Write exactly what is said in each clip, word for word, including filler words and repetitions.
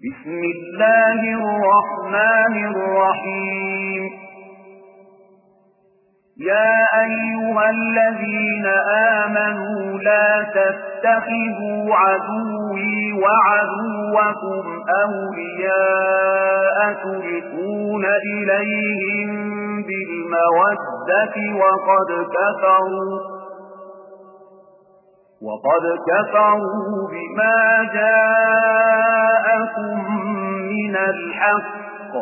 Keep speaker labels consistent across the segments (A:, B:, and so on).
A: بسم الله الرحمن الرحيم يا أيها الذين آمنوا لا تتخذوا عدوي وعدوكم أولياء تلقون إليهم بالمودة وقد كفروا وقد كفروا بما جاءكم من الحق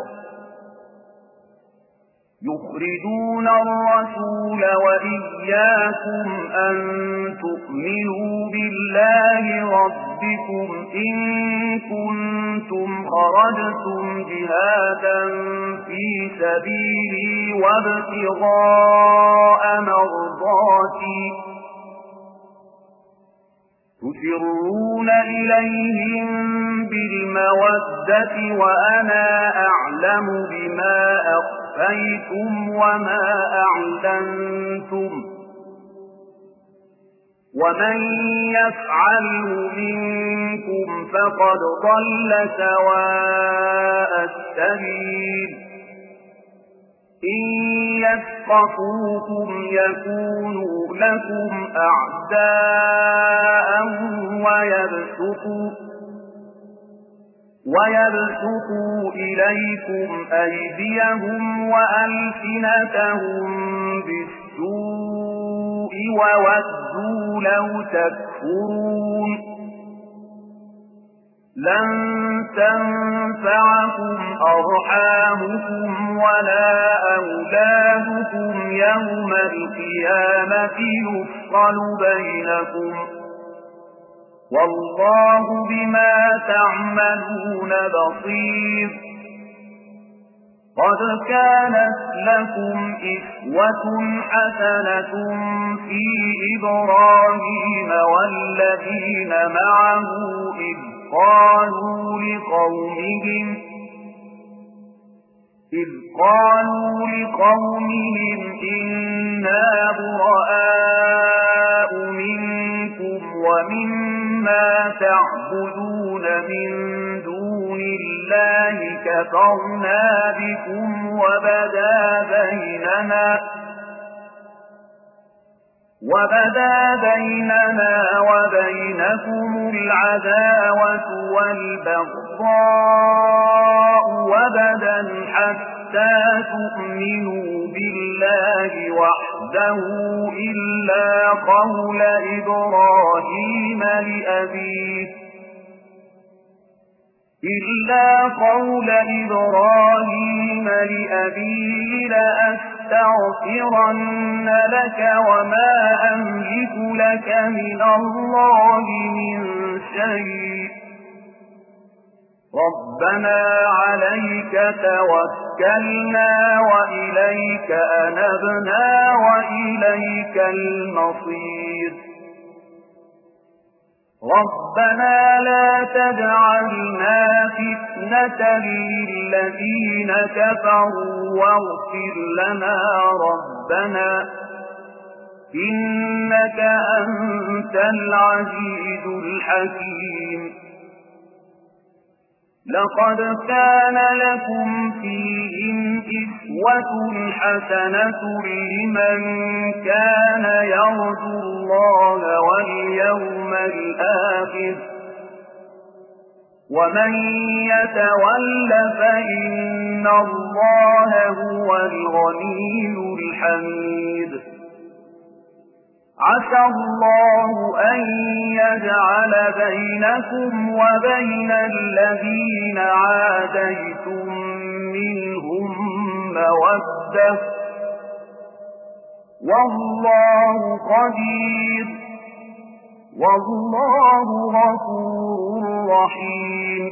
A: يخرجون الرسول وإياكم أن تؤمنوا بالله ربكم إن كنتم خرجتم جهادا في سبيلي وابتغاء مرضاتي تسرون إليهم بالمودة وأنا أعلم بما أخفيتم وما أعلنتم ومن يفعله منكم فقد ضل سواء السبيل إن يثقفوكم يكونوا لكم أعداء ويبسطوا ويبسطوا إليكم أيديهم وألسنتهم بالسوء وودوا لو تكفرون لن تنفعكم أرحامكم ولا أولادكم يوم القيامة يفصل بينكم والله بما تعملون بصير قد كانت لكم إسوة حسنة في إبراهيم والذين معه إذ قالوا لقومهم إذ قالوا لقومهم إنا براء منكم ومما تعبدون من دون الله كفرنا بكم وبدا بيننا وبدا بيننا وبينكم العداوة والبغضاء وبدا حتى تؤمنوا بالله وحده إلا قول إبراهيم لأبيه إلا قول إبراهيم لأبيه لأستغفرن لك وما أملك لك من الله من شيء ربنا عليك توكلنا وإليك أنبنا وإليك المصير ربنا لا تجعلنا فتنة للذين كفروا واغفر لنا ربنا إنك أنت العزيز الحكيم لقد كان لكم فيهم إسوة حسنة لمن كان يرجو الله واليوم الآخر ومن يتول فإن الله هو الغني الحميد عسى الله أن يجعل بينكم وبين الذين عاديتم منهم مودة والله قدير والله غفور رحيم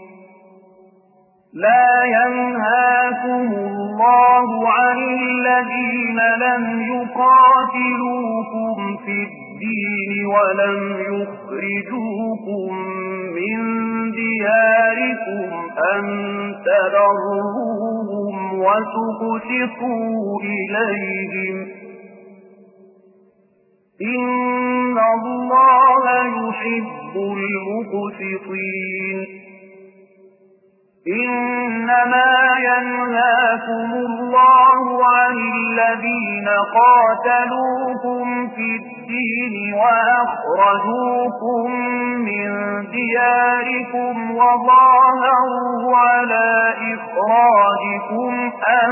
A: لا ينهاكم الله عن الذين لم يقاتلوكم في الدين ولم يخرجوكم من دياركم أن تبروهم وتقسطوا إليهم إن الله يحب المقسطين إنما ينهاكم الله عن الذين قاتلوكم في الدين وأخرجوكم من دياركم وظاهروا على إخراجكم أن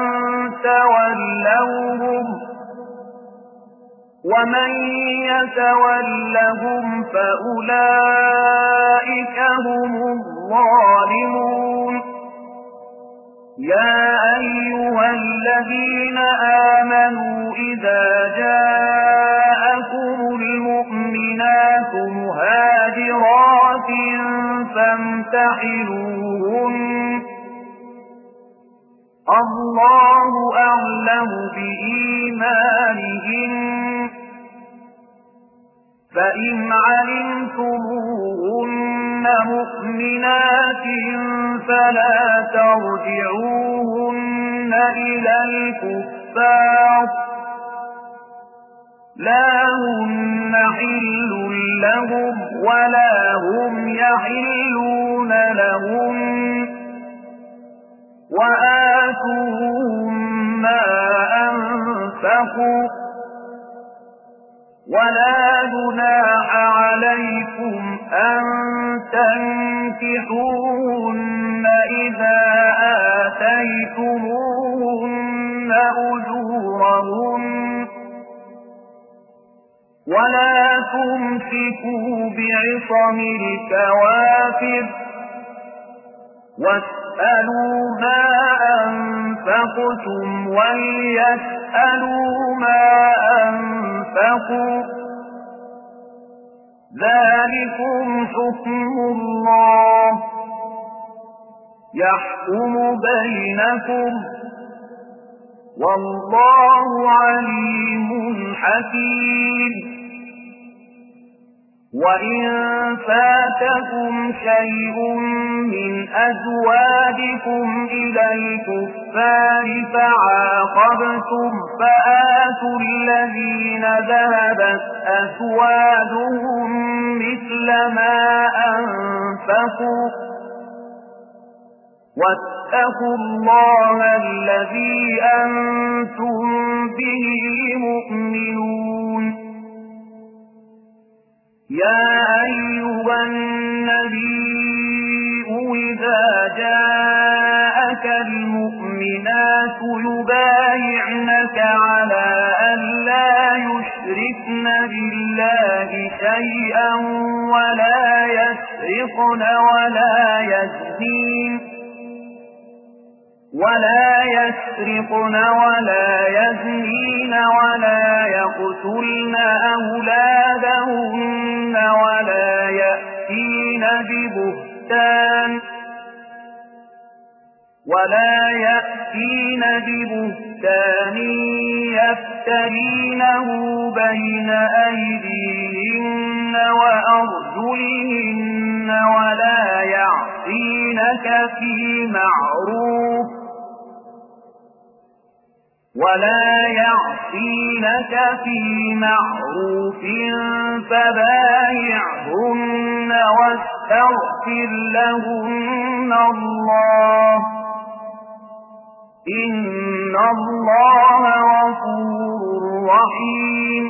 A: تولوهم ومن يتولهم فأولئك هم الظالمون يا أيها الذين آمنوا إذا جاءكم المؤمنات مهاجرات فامتحنوهن الله أعلم بإيمانهن فإن علمتموهن مؤمنات فلا ترجعوهن إلى الكفار لا هن حل لهم ولا هم يحلون لهم وآتوهم ما أنفقوا ولا جناح عليكم أن تنكحوهن إذا آتيتموهن أجورهن ولا تمسكوا بعصم الكوافر واسألوا ما أنفقتم وليسألوا ما أنفقوا ذلكم حكم الله يحكم بينكم والله عليم حكيم وإن فاتكم شيء من أزواجكم إلى الكفار فعاقبتم فآتوا الذين ذهبت أزواجهم مثل ما أنفقوا واتقوا الله الذي أنتم به مؤمنون يا أيها النبي إذا جاءك المؤمنات يبايعنك على أن لا يشركن بالله شيئا ولا يسرقن ولا يزنين ولا يسرقن ولا يزنين ولا يقتلن أولادهن ولا يأتين ببهتان ولا يأتين ببهتان يفترينه بين أيديهن وأرجلهن ولا يعصينك في معروف ولا يعصينك في معروف فبايعهن واستغفر لهن الله إن الله غفور رحيم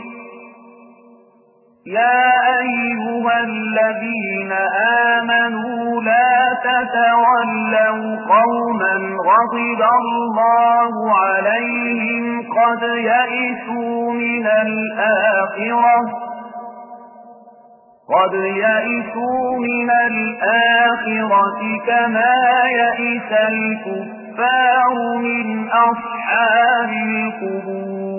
A: يا أيها الذين آمنوا لا تتولوا قوما غضب الله عليهم قد يئسوا من الآخرة قد يئسوا من الآخرة كما يئس الكفار من أصحاب القبور